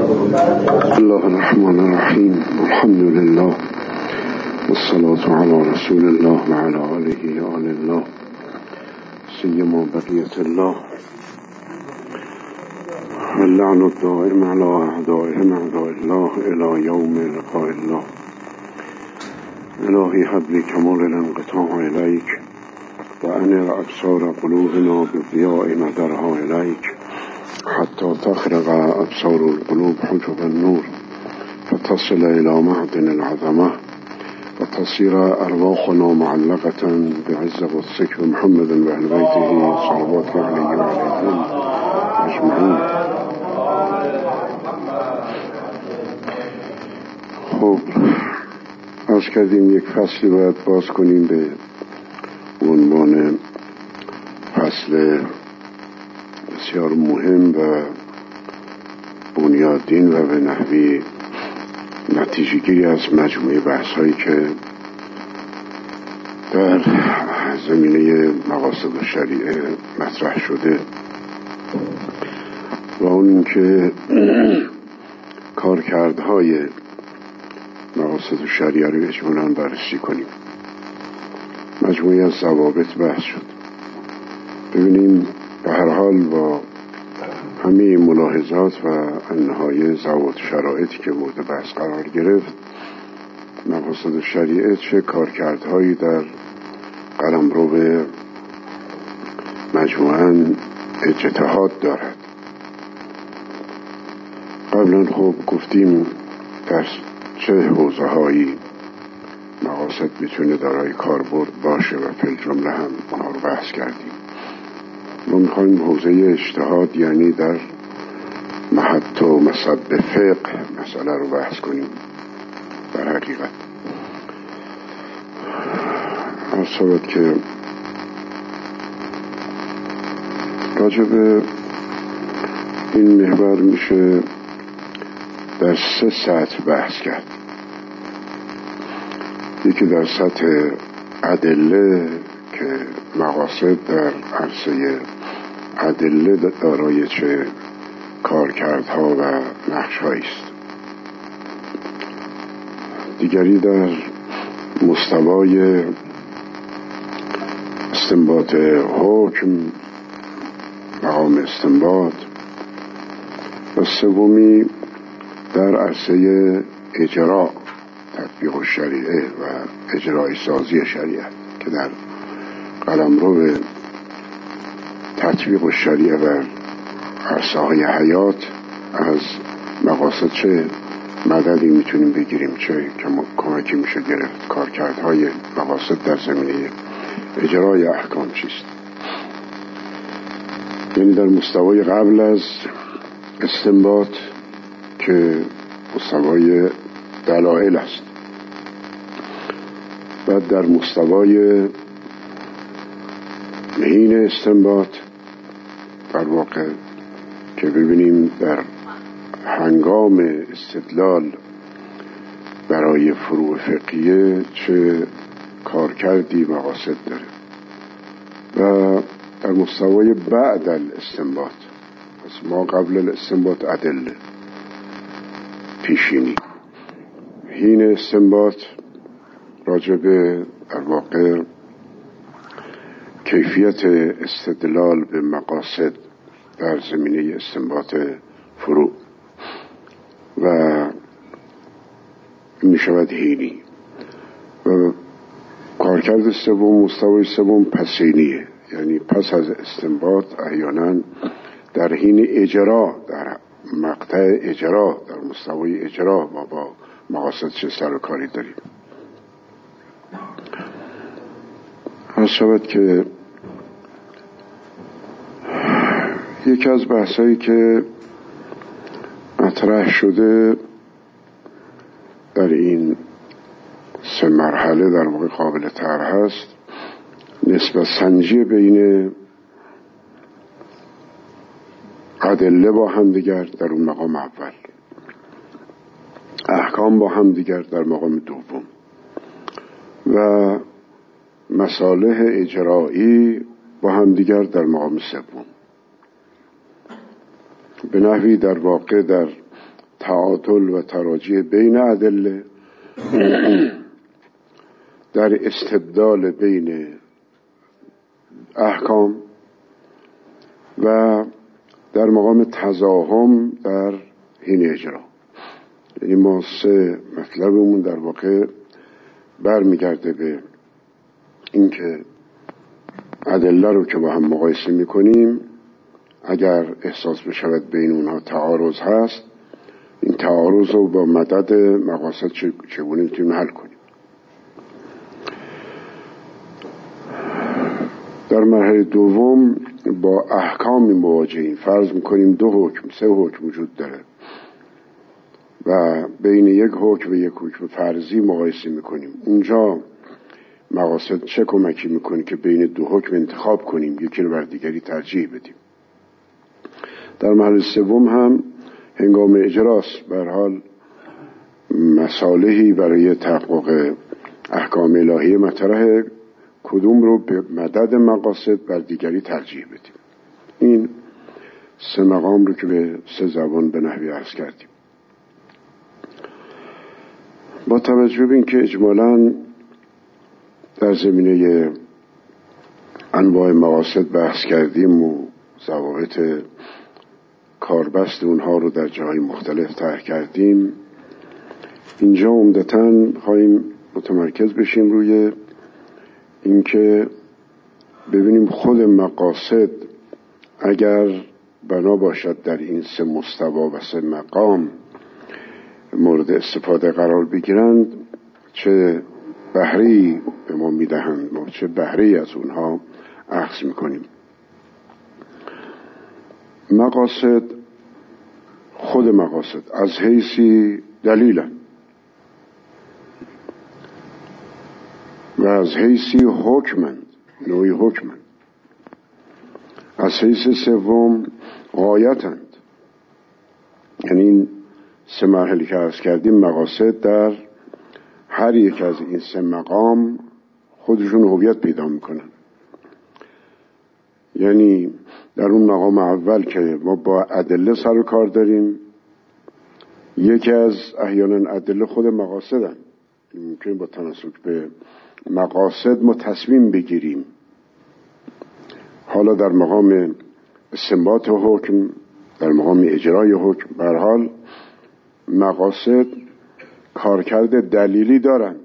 الله الرحمن الرحیم. الحمد لله والصلاة على رسول الله وعلى آله آل الله سیما بقیة الله واللعن الدائم على أعدائهم أعداء الله إلى يوم لقاء الله. إلهي هب لي كمال الانقطاع إليك وأنر أبصار قلوبنا بضياء نظرها إليك حتى تخرق أبصار القلوب حجب النور فتصل إلى معدن العظمة وتصير أرواحنا معلقة بعز قدسك ومحمد وأهل بيته صلوات الله عليه وعليهم أجمعين. خب عرض کردیم یک فصلی باید باز کنیم به عنوان فصل بسیار مهم و بنیادین و به نحوی نتیجه‌گیری از مجموعه بحث‌هایی که در زمینه مقاصد شریعه مطرح شده و اون که کارکردهای مقاصد شریعه رو اجمالاً بررسی کنیم. مجموعه از ضوابط بحث شد. ببینیم به هر حال با همه ملاحظات و انهای ضوابط شرایطی که مورد بحث قرار گرفت، مقاصد شریعه چه کارکردهایی در قلمرو مجموعاً اجتهاد دارد. قبلا خب گفتیم در چه حوزه‌هایی مقاصد میتونه دارای کاربرد باشه و فی الجمله هم اونها رو بحث کردیم. ما میخوایم حوزه اجتهاد یعنی در محط و مصب فقه مسئله رو بحث کنیم. در حقیقت اصابت که راجب این محور میشه در 3 سطح بحث کرد. یکی در سطح ادله که مقاصد در عرصه ادله دارای چه کارکردها و نقش‌هایی است. دیگری در مستوای استنباط حکم، مقام استنباط، و سومی در عرصه اجرا، تطبیق شریعه و اجرای سازی شریعت که در قلمرو تطبیق شریعه و عرصه های حیات از مقاصد چه مددی میتونیم بگیریم، چه کمکی میشه گرفت، کارکردهای مقاصد در زمینه اجرای احکام چیست. یعنی در مستوای قبل از استنباط که مستوای دلائل است، و در مستوای حین استنباط در واقع که ببینیم در هنگام استدلال برای فروع فقهیه چه کارکردی مقاصد داره، و در مستوای بعد الاستنباط، پس ما قبل الاستنباط ادله پیشینی، حین استنباط راجع به در واقع کیفیت استدلال به مقاصد در زمینه استنباط فروع و می شود حینی، و کارکرد سوم، مستوای سوم پسینیه، یعنی پس از استنباط احیانا در حین اجرا، در مقطع اجرا، در مستوای اجرا ما با مقاصد چه سر و کاری داریم. از شود که یکی از بحثایی که مطرح شده در این 3 مرحله در واقع قابل طرح هست، نسبت سنجی بین ادله با هم دیگر در اون مقام اول، احکام با هم دیگر در مقام دوم، و مصالح اجرایی با هم دیگر در مقام سوم. به نحوی در واقع در تعادل و تراجع بین ادله، در استبدال بین احکام و در مقام تزاحم در حین اجرا. یعنی ما سه مطلبمون در واقع برمیگرده به اینکه ادله رو که با هم مقایسه میکنیم اگر احساس بشود بین اونها تعارض هست، این تعارض رو با مدد مقاصد چگونه میتونیم حل کنیم. در مرحله دوم با احکامی مواجهیم. فرض میکنیم دو حکم، سه حکم وجود داره و بین یک حکم و یک حکم فرضی مقایسه میکنیم. اونجا مقاصد چه کمکی میکنه که بین دو حکم انتخاب کنیم، یکی رو بر دیگری ترجیح بدیم. در مرحله سوم هم هنگام اجراست، به هر حال مصالحی برای تحقق احکام الهی مطرح، کدوم رو به مدد مقاصد بر دیگری ترجیح بدیم. این سه مقام رو که به سه زبان به نحوی عرض کردیم. با توجه به اینکه اجمالاً در زمینه انواع مقاصد بحث کردیم و ضوابط کاربست اونها رو در جاهای مختلف طرح کردیم، اینجا عمدتاً خواهیم متمرکز بشیم روی اینکه ببینیم خود مقاصد اگر بنا باشد در این سه مستوا و سه مقام مورد استفاده قرار بگیرند چه بهره‌ای به ما میدهند، ما چه بهره‌ای از اونها اخذ میکنیم. مقاصد، خود مقاصد از حیثی دلیلن و از حیثی حکمند، نوعی حکمند. از حیث سوم غایتند. یعنی این سه مرحله که عرض کردیم مقاصد در هر یک از این سه مقام خودشون هویت پیدا میکنن. یعنی در اون مقام اول که ما با ادله سر و کار داریم، یکی از احیانا ادله خود مقاصدن. ممکن با تناسب به مقاصد ما تصمیم بگیریم. حالا در مقام استنباط حکم، در مقام اجرای حکم، به هر حال مقاصد کارکرد دلیلی دارند.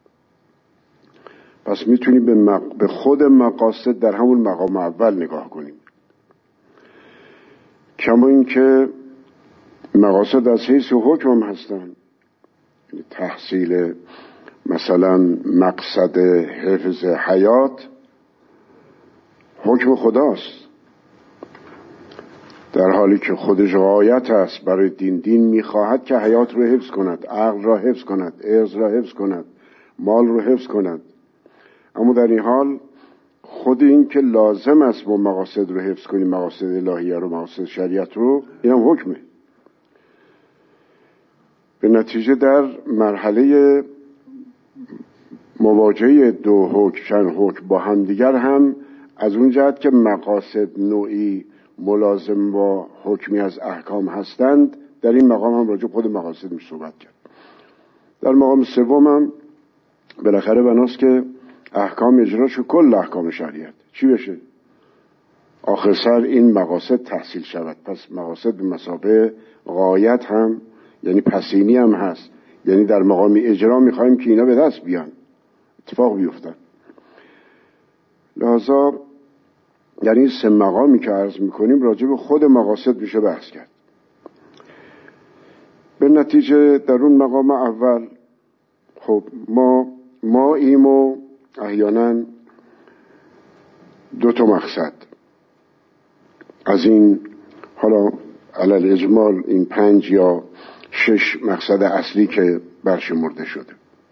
پس میتونیم به خود مقاصد در همون مقام اول نگاه کنیم. کما اینکه مقاصد از حیث حکم هم هستند. تحصیل مثلا مقصد حفظ حیات حکم خداست، در حالی که خودش غایت است برای دین میخواهد که حیات رو حفظ کند، عقل را حفظ کند، ارض را حفظ کند، مال رو حفظ کند. اما در این حال خود این که لازم است با مقاصد رو حفظ کنیم، مقاصد الهیه رو، مقاصد شریعت رو، این هم حکمه. به نتیجه در مرحله مواجهه دو حکم، چند حکم با هم دیگر هم از اون جهت که مقاصد نوعی ملازم با حکمی از احکام هستند، در این مقام هم راجع خود مقاصد می صحبت کرد. در مقام سوم هم بالاخره بناست که احکام اجرا شد، کل احکام شریعت چی بشه؟ آخر سر این مقاصد تحصیل شود. پس مقاصد به مثابه غایت هم، یعنی پسینی هم هست. یعنی در مقام اجرا میخوایم که اینا به دست بیان، اتفاق بیفتن. لذا یعنی سه مقامی که عرض میکنیم راجع به خود مقاصد میشه بحث کرد. به نتیجه در اون مقام اول خب ما ایم و احیانا دو تا مقصد از این، حالا علل اجمال این 5 یا 6 مقصد اصلی که برشمرده شده.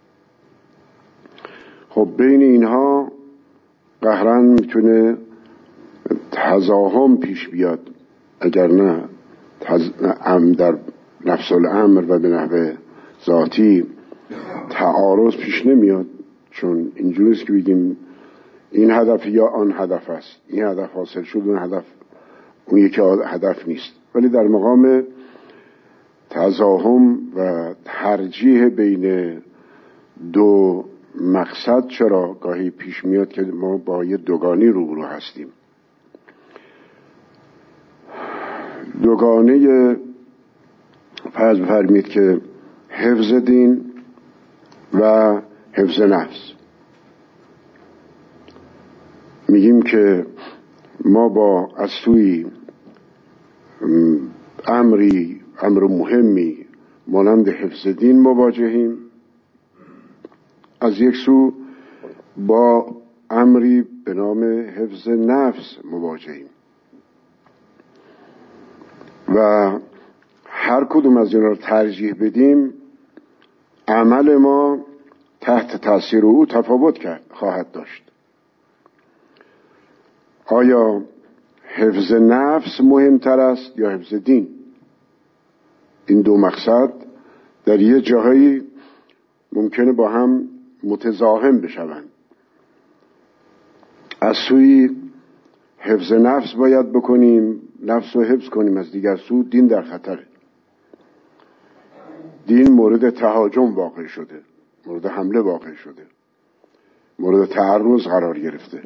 خب بین اینها قهرن میتونه تزاحم پیش بیاد، اگر نه در نفس الامر و به نحو ذاتی تعارض پیش نمیاد. چون اینجوریست که بگیم این هدف یا آن هدف است، این هدف حاصل شد، اون هدف اون یکی هدف نیست. ولی در مقام تزاحم و ترجیح بین دو مقصد چرا گاهی پیش میاد که ما با یه دوگانی روبرو هستیم. دوگانه فرض بفرمید که حفظ دین و حفظ نفس. میگیم که ما با از سوی امر مهمی مانند حفظ دین مواجهیم، از یک سو با امری به نام حفظ نفس مواجهیم و هر کدوم از اینا رو ترجیح بدیم عمل ما تحت تاثیر او تفاوت خواهد داشت. آیا حفظ نفس مهمتر است یا حفظ دین؟ این دو مقصد در یه جاهایی ممکنه با هم متزاحم بشوند. از سوی حفظ نفس باید بکنیم، نفس رو حفظ کنیم، از دیگر سو دین در خطره. دین مورد تهاجم واقع شده، مورد حمله واقع شده، مورد تعرض قرار گرفته.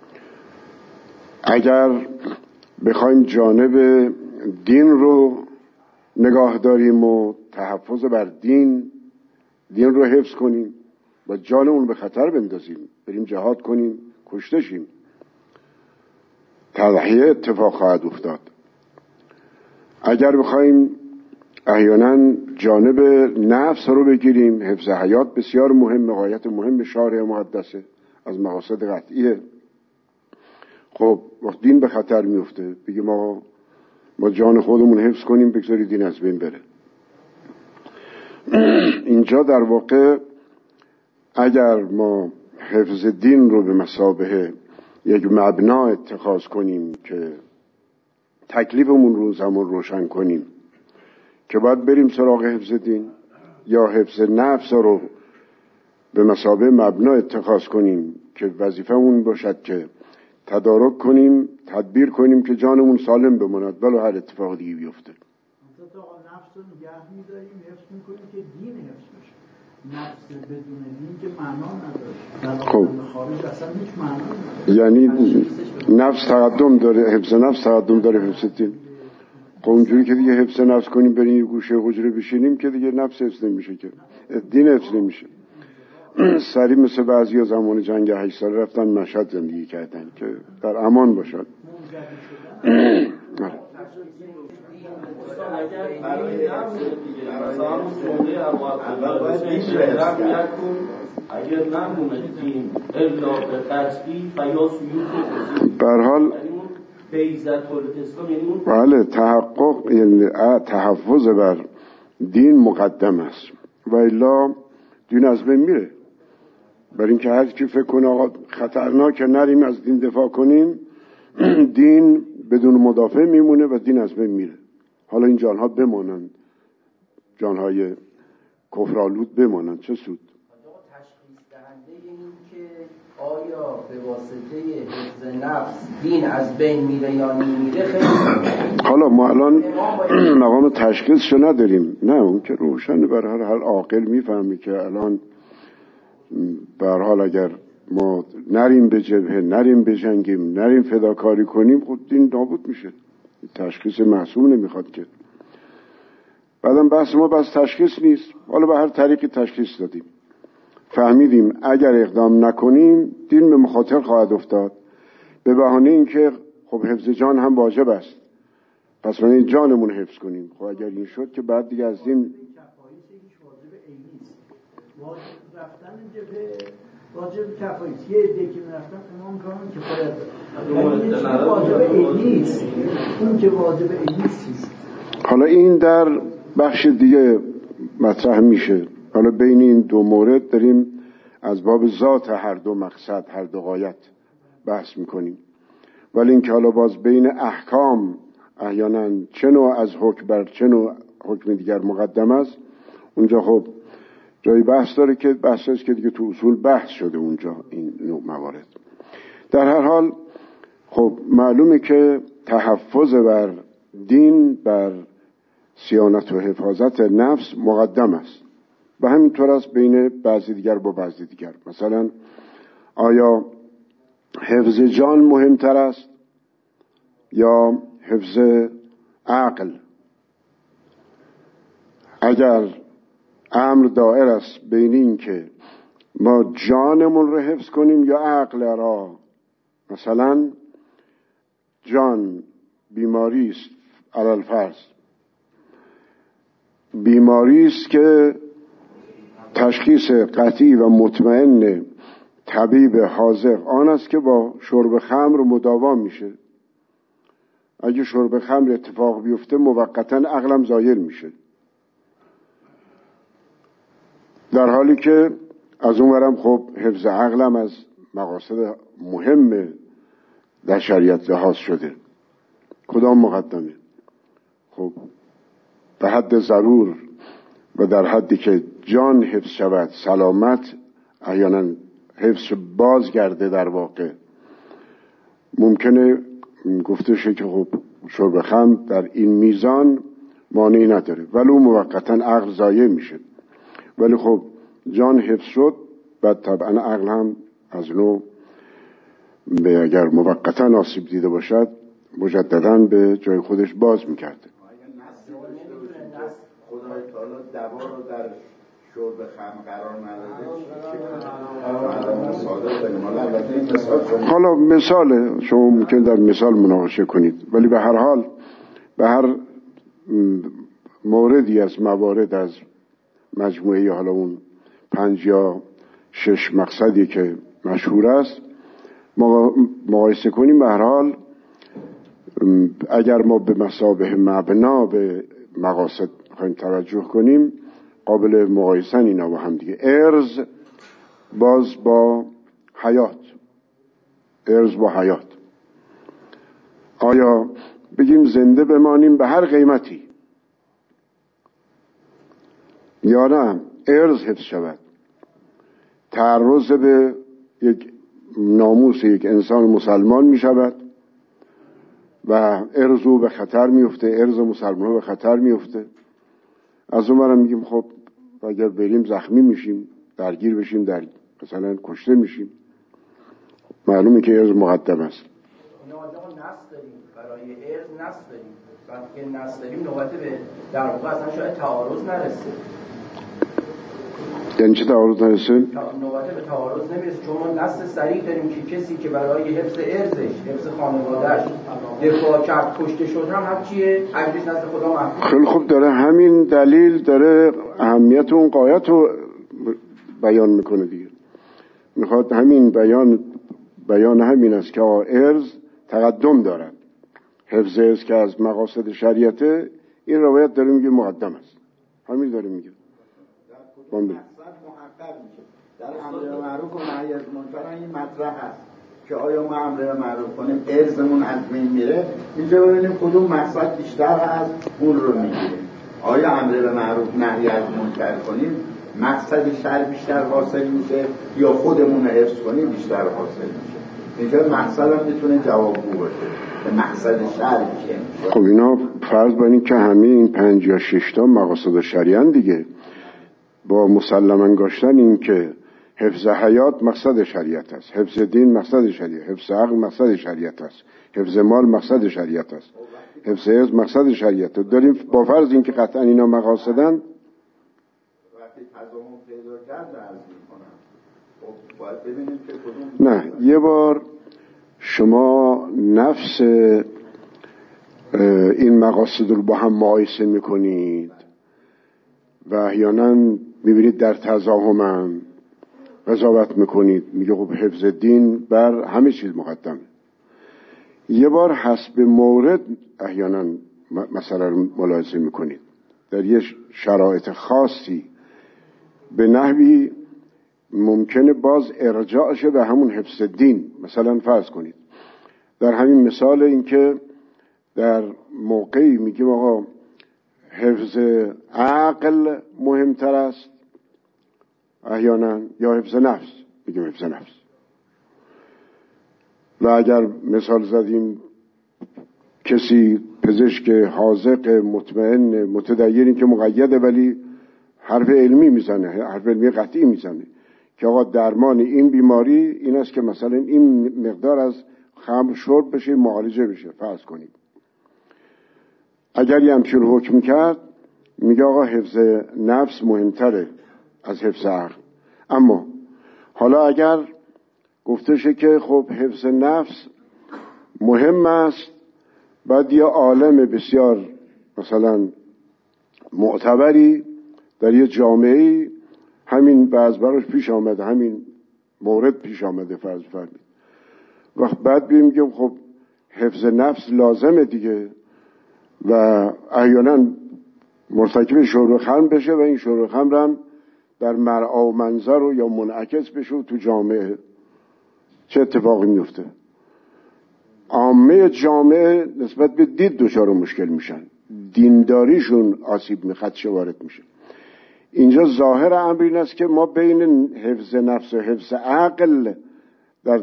اگر بخوایم جانب دین رو نگاه داریم و تحفظ بر دین رو حفظ کنیم و جانمون به خطر بندازیم، بریم جهاد کنیم، کشته شیم، تضحیه اتفاق خواهد افتاد. اگر بخوایم احیانا جانب نفس رو بگیریم، حفظ حیات بسیار مهم، غایت مهم شارع مقدسه، از مقاصد قطعیه. خب وقت دین به خطر میفته، بگیم ما جان خودمون حفظ کنیم، بگذاری دین از بین بره. اینجا در واقع اگر ما حفظ دین رو به مثابه یک مبنا اتخاذ کنیم که تکلیفمون رو زمان روشن کنیم که باید بریم سراغ حفظ دین، یا حفظ نفس رو به مثابه مبنا اتخاذ کنیم که وظیفمون باشد که تدارک کنیم، تدبیر کنیم که جانمون سالم بماند ولو هر اتفاق دیگه بیفته. تا نفس رو نگه می‌داریم، حفظ می‌کنیم که دین حفظ بشه. نفس بدون دین که معنا نداره. خب خارج اصلا هیچ معنا نداره. یعنی نفس تقدم داره، حفظ نفس تقدم داره حفظ دین. خب اونجوری که دیگه حفظ نفس کنیم بریم یه گوشه حجره بشینیم که دیگه نفس حفظ نمیشه، که دین حفظ نمیشه. سری مثل بعضی زمان جنگ 8 ساله رفتن مشهد زندگی کردن که در امان باشد. به هر حال بله تحقق، یعنی تحفظ بر دین مقدم است و الا دین از بین میره. برای اینکه هر کی فکر کنه آقا خطرناکه نریم از دین دفاع کنیم، دین بدون مدافع میمونه و دین از بین میره. حالا این جانها بمانند، جانهای کفرآلود بمانند، چه سود؟ تشخیص دهنده این که آیا به واسطه حفظ نفس دین از بین میره یا نمیره خیلی حالا ما الان مقام تشخیصشو نداریم، نه اون که روشنه، برای هر عاقل میفهمی که الان به هر حال اگر ما نریم به جبهه، نریم به جنگیم، نریم فداکاری کنیم، خود دین نابود میشه. تشخیص معصوم نمیخواد که. بعدم بحث ما بس تشخیص نیست، حالا به هر طریقی تشخیص دادیم، فهمیدیم اگر اقدام نکنیم دین به مخاطر خواهد افتاد، به بهانه اینکه خب حفظ جان هم واجب است، پس ما این جانمون حفظ کنیم. خب اگر این شد که بعد دیگه از دین رفتن جبهه واجب کفایت، یه عده که رفتن تمام کارن کفایت، واجب نیست، اون که واجب نیست. حالا این در بخش دیگه مطرح میشه. حالا بین این دو مورد داریم از باب ذات هر دو مقصد، هر دو غایت بحث میکنیم، ولی این که حالا باز بین احکام احیانا چه نوع از حکم بر چه نوع حکم دیگر مقدم است، اونجا خب جای بحث داره که بحث است که دیگه تو اصول بحث شده اونجا این نوع موارد. در هر حال خب معلومه که تحفظ بر دین، بر صیانت و حفاظت نفس مقدم است و همینطور است بین بعضی دیگر با بعضی دیگر. مثلا آیا حفظ جان مهمتر است یا حفظ عقل؟ اگر امر دائر است بین این که ما جانمون رو حفظ کنیم یا عقل را، مثلا جان بیماری است، علی الفرض بیماری است که تشخیص قطعی و مطمئن طبیب حاذق آن است که با شرب خمر مداوا میشه. اگه شرب خمر اتفاق بیفته موقتا عقلم زایل میشه، در حالی که از اونورم خب حفظ عقلم از مقاصد مهم در شریعت لحاظ شده. کدام مقدمه؟ خب به حد ضرور و در حدی که جان حفظ شود، سلامت احیانا حفظ بازگرده، در واقع ممکنه گفته شه که خب شرب خمر در این میزان مانعی نداره، ولی اون موقتا عقل ضایع میشه. ولی خب جان حفظ شد، بعد طبعا عقل هم از نوع به اگر موقتا آسیب دیده باشد مجددا به جای خودش باز میکرده. خدای تعالی دوا رو در شرب خمر قرار نداده. حالا مثال شما ممکن در مثال مناقشه کنید، ولی به هر حال به هر موردی از موارد از مجموعه حالا اون 5 یا 6 مقصدی که مشهور است مقایسه کنیم، به هر حال اگر ما به مثابه مبنا به مقاصد خواهیم توجه کنیم قابل مقایسه اینا با هم دیگه. ارز باز با حیات، ارز با حیات. آیا بگیم زنده بمانیم به هر قیمتی یا نه ارز حفظ شود؟ تعرض به یک ناموس یک انسان مسلمان می شود و ارز او به خطر می افته، ارز مسلمان به خطر می افته. از اون برم میگیم خب اگر بریم زخمی میشیم، درگیر بشیم، در مثلا کشته میشیم، معلومه که ارز مقدم است. نوبت ما نسل داریم، برای ارز نسل داریم، وقتی که نسل داریم نوبت به در واقع اصلا شاید تعارض نرسه. یعنی چه تعارض نرسه؟ نوبت به تعارض نمیرسه، چون ما نسل صریح داریم که کسی که برای حفظ ارزش، حفظ خانواده‌اش دفاع کرد کشته شد هم چیه؟ اجرش نزد خدا محفوظ. خیلی خوب، داره همین دلیل داره اهمیت اون غایت رو بیان میکنه دیگه. میخواد همین بیان همین است که ارز تقدم دارد. حفظ ارز که از مقاصد شریعته، این روایت داره میگه مقدم است. همین داره میگه. محقق میشه در امر معروف و نهی از منکر. این مطرح هست که آیا ما امر معروف کنیم ارزمون از بین میره؟ اینجا ببینیم کدوم مقصد بیشتر هست اون رو میگیریم. آیا امر به معروف نهی از منکر کنیم مقصد شر بیشتر حاصل میشه یا خودمون رو حفظ کنیم بیشتر حاصل میشه؟ اینجا مقصد هم میتونه جوابگو باشه به مقصد شر میشه. خب اینا فرض بر این که همه این 5 یا 6 تا مقاصد شریعه دیگه، با مسلم انگاشتن این که حفظ حیات مقصد شریعت است، حفظ دین مقصد شریعت، حفظ عقل مقصد شریعت است، حفظ مال مقصد شریعت است، حفظ ارز مقصد شریعت است. داریم با فرض این که قطعا اینا مقاصدن، وقتی تضامن پیدا کرد عرض می‌کنم خب باید ببینیم که کدوم. نه، یه بار شما نفس این مقاصد رو با هم مقایسه میکنید و احیانا میبینید در تضاهم قضاوت میکنید، میگه خب حفظ دین بر همه چیز مقدمه. یه بار حسب مورد احیانا مثلا ملاحظه میکنید در یه شرایط خاصی به نحوی ممکنه باز ارجاع شه به همون حفظ دین. مثلا فرض کنید در همین مثال این که در موقعی میگیم آقا حفظ عقل مهمتر است احیانا یا حفظ نفس، میگیم حفظ نفس. و اگر مثال زدیم کسی پزشک حاذق مطمئن متدینی که مقیده ولی حرف علمی میزنه، حرف علمی قطعی میزنه که آقا درمان این بیماری این است که مثلا این مقدار از خمر شرب بشه، معالجه بشه، فرض کنیم. اگر یه همچین حکم کرد میگه آقا حفظ نفس مهمتره از حفظ عقل. اما حالا اگر گفته شه که خب حفظ نفس مهم است، بعد یه عالم بسیار مثلا معتبری در یه جامعه همین بعض براش پیش آمده، همین مورد پیش آمده فرض فرمید، وقت بعد میگم خب حفظ نفس لازمه دیگه و احیانا مرتکب شرب خمر بشه و این شرب خمر هم در مرعا و منظر و یا منعکس بشه تو جامعه، چه اتفاقی میفته؟ عامه جامعه نسبت به دید دچار مشکل میشن، دینداریشون آسیب خدشه وارد میشه. اینجا ظاهر امر این است که ما بین حفظ نفس و حفظ عقل در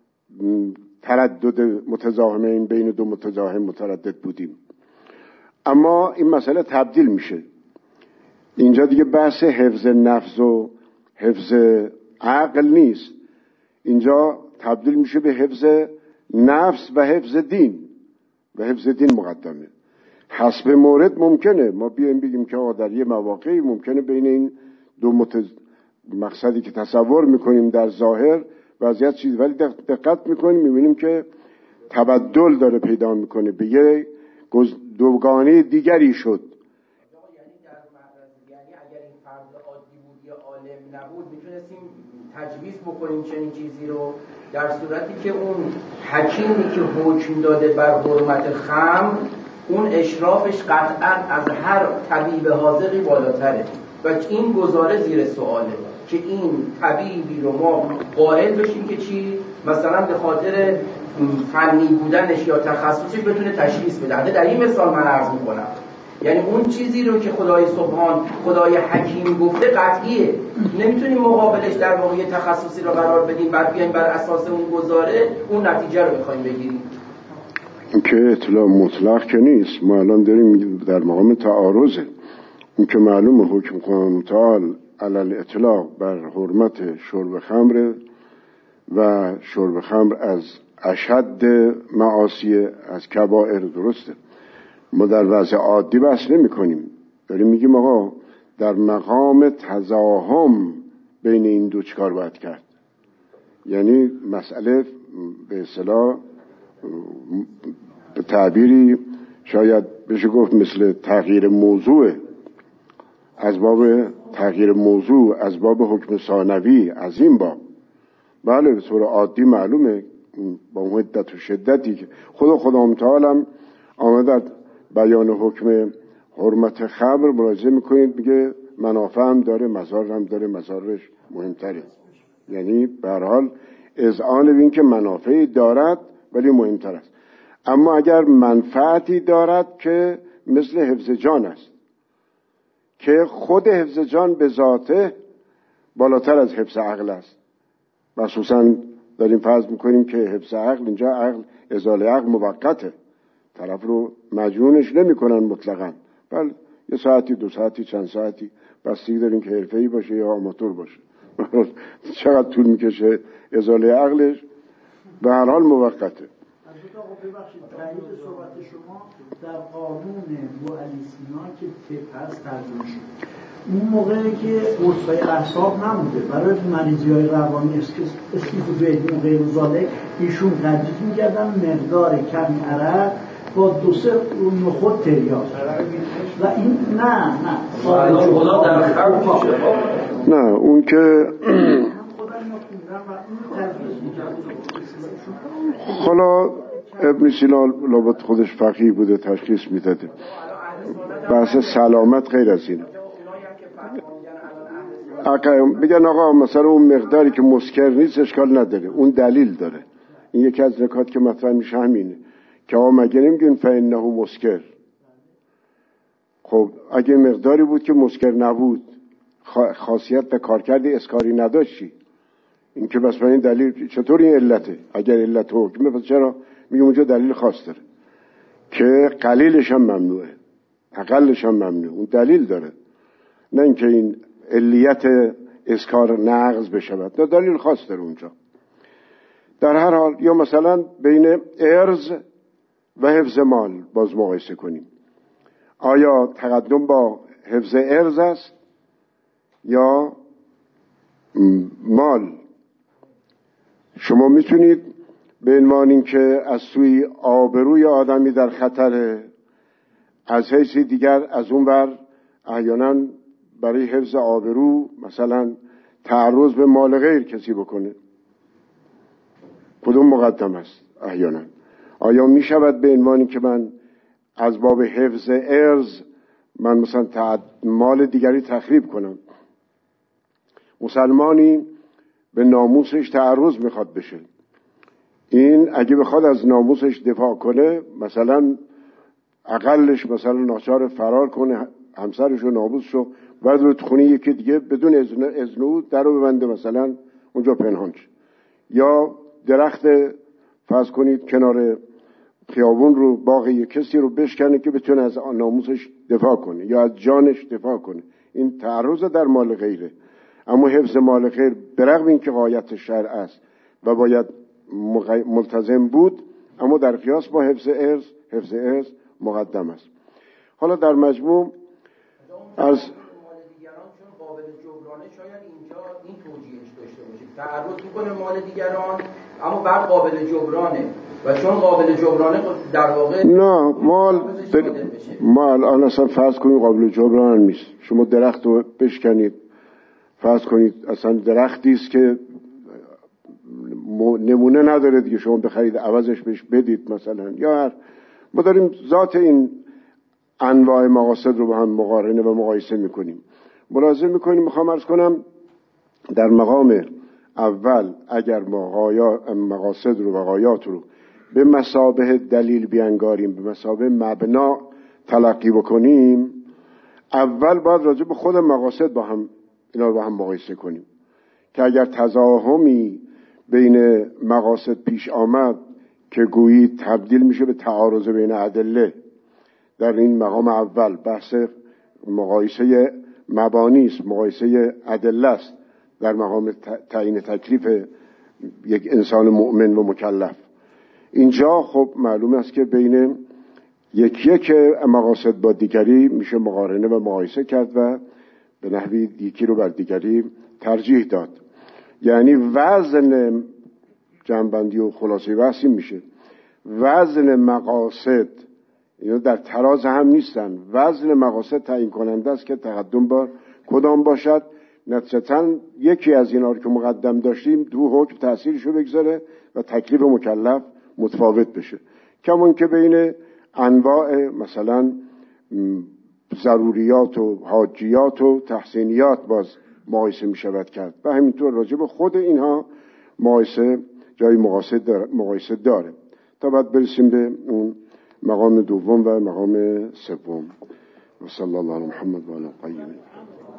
تردد متزاحمین، بین دو متزاحم متردد بودیم. اما این مسئله تبدیل میشه، اینجا دیگه بحث حفظ نفس و حفظ عقل نیست، اینجا تبدیل میشه به حفظ نفس و حفظ دین و حفظ دین مقدمه. حسب مورد ممکنه ما بیایم بگیم که در یه مواقعی ممکنه بین این دو مقصدی که تصور میکنیم در ظاهر وضعیت چیز، ولی دقت میکنیم میبینیم که تبدل داره پیدا میکنه، به یه دوگانه دیگری شد. یعنی اگر این فرد عادی بود یا عالم نبود میتونستیم تجویز بکنیم چنین چیزی رو، در صورتی که اون حکیمی که حکم داده بر حرمت خمر اون اشرافش قطعا از هر طبیب حاذقی بالاتره و این گزاره زیر سواله که این طبیبی رو ما قائل بشیم که چی؟ مثلا به خاطر فنی بودنش یا تخصصش بتونه تشخیص بده. در این مثال من عرض میکنم یعنی اون چیزی رو که خدای سبحان، خدای حکیم گفته قطعیه، نمیتونیم مقابلش در واقع تخصصی رو قرار بدیم بعد بیایم بر اساس اون گزاره اون نتیجه رو بخوایم بگیریم. که اطلاع مطلق که نیست، ما الان داریم در مقام تعارضه. اون که معلوم حکم قانون تعال علل اطلاق بر حرمت شرب خمر و شرب خمر از اشد معاصی، از کبائر، درسته. ما در وضع عادی بحث نمی کنیم، داریم میگیم آقا در مقام تزاحم بین این دو چکار باید کرد. یعنی مسئله به اصطلاح به تعبیری شاید بشه گفت مثل تغییر موضوع، از باب تغییر موضوع، از باب حکم ثانوی، از این باب. بله به طور عادی معلومه با مدت و شدتی که خدا متعال آمده بیان حکم حرمت خمر مراجعه میکنید، میگه منافع هم داره، مضار هم داره، مضارش مهمتره. یعنی به هر حال اذعان به این که منافعی دارد ولی مهمتر است. اما اگر منفعتی دارد که مثل حفظ جان است که خود حفظ جان به ذاته بالاتر از حفظ عقل است، مخصوصا داریم فرض میکنیم که حفظ عقل، اینجا عقل ازاله عقل موقته، طرف رو مجنونش نمی کنن مطلقا، بله یه ساعتی، 2 ساعتی، چند ساعتی، بستگی داریم که حرفه‌ای باشه یا آماتور باشه. چقدر طول میکشه ازاله عقلش، به هر حال موقته. ببخشید تایید صحبت شما در قانون بوعلی سینا که فقه هست ترجمه شد، اون موقعی که قرص‌های اعصاب نموده برای مریضی‌های روانی اسکیزوفرنی و غیر ذالک، ایشون تجویز می‌کردن مقدار کمی عرق با 2-3 نخود تریاک و این نه اون که حالا ابن سینا لابد خودش فقیه بوده تشخیص میداده، بحث سلامت غیر از اینه. بگن آقا مثلا اون مقداری که مسکر نیست اشکال نداره، اون دلیل داره. این یکی از نکات که مطرح میشه همینه که آقا مگه نمیگن فانه مسکر. خب اگه مقداری بود که مسکر نبود، خاصیت و کارکرد اسکاری نداشتی، این که بس این دلیل چطور این علته؟ اگر علت حکمه پس چرا میگم اونجا دلیل خاص داره؟ که قلیلش هم ممنوعه، اقلش هم ممنوع. اون دلیل داره، نه اینکه این علیت اسکار نقض بشود، نه دلیل خاص داره اونجا. در هر حال یا مثلا بین ارز و حفظ مال باز مقایسه کنیم. آیا تقدم با حفظ ارز است یا مال؟ شما میتونید به عنوان این که از سوی آبروی آدمی در خطره، از حیث دیگر از اون ور احیانا برای حفظ آبرو مثلا تعرض به مال غیر کسی بکنه. کدوم مقدم است احیانا؟ آیا می شود به عنوانی که من از باب حفظ ارز من مثلا مال دیگری تخریب کنم؟ مسلمانی به ناموسش تعرض میخواد بشه، این اگه بخواد از ناموسش دفاع کنه، مثلا اقلش مثلا ناچار فرار کنه، همسرش و ناموسش رو بعد رو خونه یکی دیگه بدون اذن او در رو ببنده، مثلا اونجا پنهان شه. یا درخت فرض کنید کنار خیابون رو باغ یک کسی رو بشکنه که بتونه از ناموسش دفاع کنه یا از جانش دفاع کنه. این تعرض در مال غیره. اما حفظ مال غیر برغم این که غایت شرع است و باید ملتزم بود، اما در قیاس با حفظ ارز مقدم است. حالا در مجموع از مال دیگران چون قابل جبرانه شاید اینجا این توجیهش داشته باشید، تعرض میکنه مال دیگران اما بعد قابل جبرانه و چون قابل جبرانه در واقع نه مال الان اصلا فرض کنید قابل جبران نیست. شما درخت رو بشکنید، فرض کنید اصلا درختی است که نمونه نداره دیگه، شما بخرید عوضش بهش بدید مثلا، یا ما داریم ذات این انواع مقاصد رو با هم مقارنه و مقایسه میکنیم، ملاحظه میکنیم. میخوام عرض کنم در مقام اول اگر ما مقاصد رو و غایات رو به مثابه دلیل بیانگاریم، به مثابه مبنا تلقی بکنیم، اول باید راجع به خود مقاصد با هم اینا رو با هم مقایسه کنیم که اگر تزاحمی بین مقاصد پیش آمد که گویی تبدیل میشه به تعارض بین ادله، در این مقام اول بحث مقایسه مبانی است، مقایسه ادله است در مقام تعیین تکلیف یک انسان مؤمن و مکلف. اینجا خب معلوم است که بین یک مقاصد با دیگری میشه مقارنه و مقایسه کرد و به نحوی یکی رو بر دیگری ترجیح داد. یعنی وزن جنبندی و خلاصه بحثی میشه وزن مقاصد، اینا در تراز هم نیستن، وزن مقاصد تعیین کننده است که تقدم با کدام باشد. نتیجتاً یکی از اینا رو که مقدم داشتیم دو حکم تأثیرش رو بگذاره و تکلیف مکلف متفاوت بشه. کمون که بین انواع مثلا ضروریات و حاجیات و تحسینیات باز مقایسه می شود کرد و همینطور راجع به خود اینها مقایسه جای مقایسه داره تا بعد برسیم به اون مقام دوم و مقام سوم. و صلی الله علی محمد و علی الطاهرین.